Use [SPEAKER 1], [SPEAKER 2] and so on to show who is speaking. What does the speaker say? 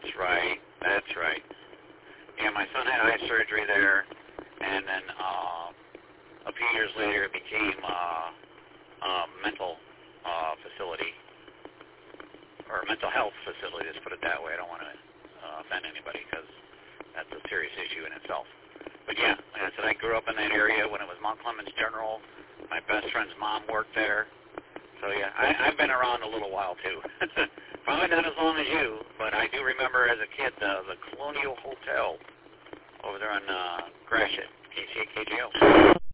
[SPEAKER 1] right. That's right. Yeah, my son had eye surgery there, and then a few years later it became a mental facility, or a mental health facility, let's put it that way. I don't want to offend anybody because that's a serious issue in itself. But yeah, like I said, I grew up in that area when it was Mount Clemens General. My best friend's mom worked there. So yeah, I've been around a little while too. Probably not as long as you, but I do remember as a kid the Colonial Hotel over there on Gratiot, KCA-KJO.